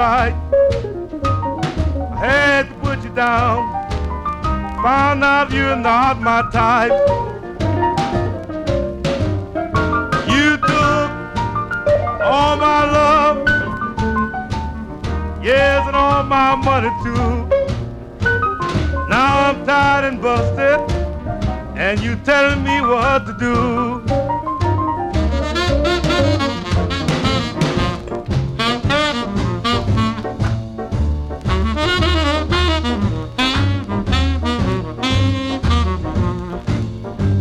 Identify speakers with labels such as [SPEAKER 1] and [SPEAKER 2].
[SPEAKER 1] right. I had to put you down. Found out you're not my type. You took all my love, yes, and all my money too. Now I'm tired and busted, and you telling me what to do.